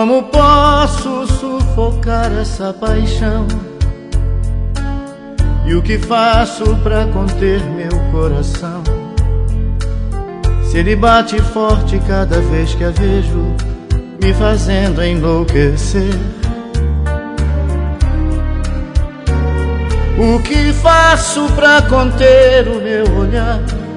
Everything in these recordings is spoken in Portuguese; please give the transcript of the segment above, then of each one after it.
Como posso sufocar essa paixão? E o que faço pra conter meu coração? Se ele bate forte cada vez que a vejo, me fazendo enlouquecer. O que faço pra conter o meu olhar,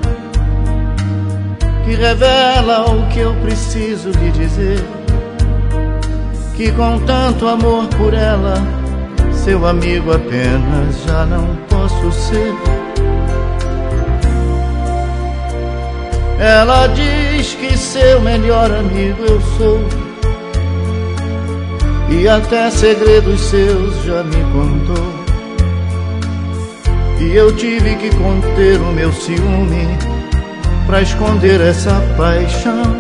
que revela o que eu preciso lhe dizer? Que com tanto amor por ela, seu amigo apenas já não posso ser. Ela diz que seu melhor amigo eu sou, e até segredos seus já me contou. E eu tive que conter o meu ciúme pra esconder essa paixão.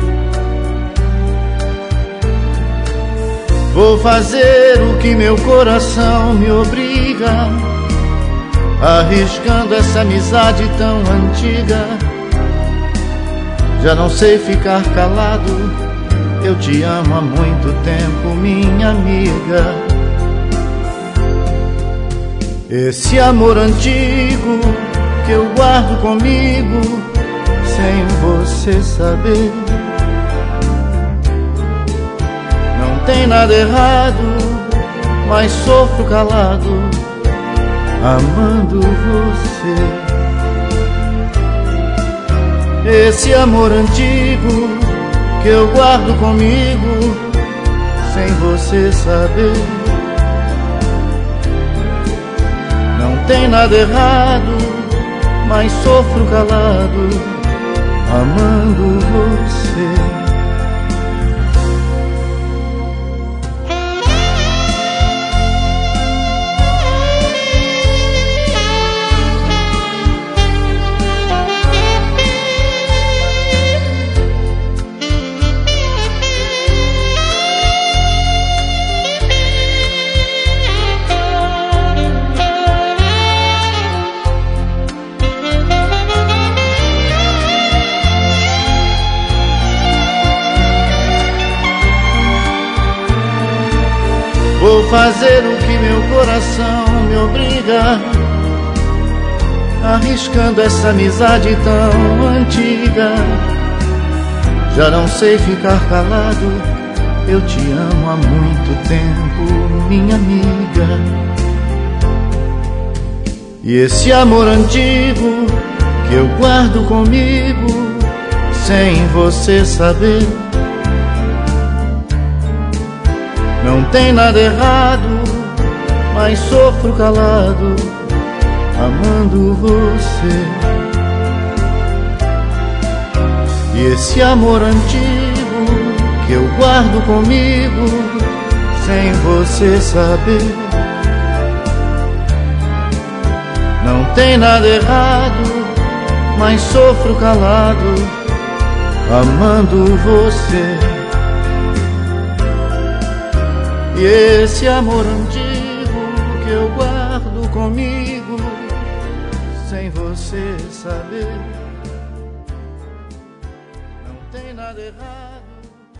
Vou fazer o que meu coração me obriga, arriscando essa amizade tão antiga. Já não sei ficar calado, eu te amo há muito tempo, minha amiga. Esse amor antigo que eu guardo comigo, sem você saber. Não tem nada errado, mas sofro calado, amando você. Esse amor antigo que eu guardo comigo, sem você saber. Não tem nada errado, mas sofro calado, amando você. Vou fazer o que meu coração me obriga, arriscando essa amizade tão antiga. Já não sei ficar calado, eu te amo há muito tempo, minha amiga. E esse amor antigo que eu guardo comigo, sem você saber. Não tem nada errado, mas sofro calado, amando você. E esse amor antigo que eu guardo comigo, sem você saber. Não tem nada errado, mas sofro calado, amando você. E esse amor antigo que eu guardo comigo, sem você saber. Não tem nada errado.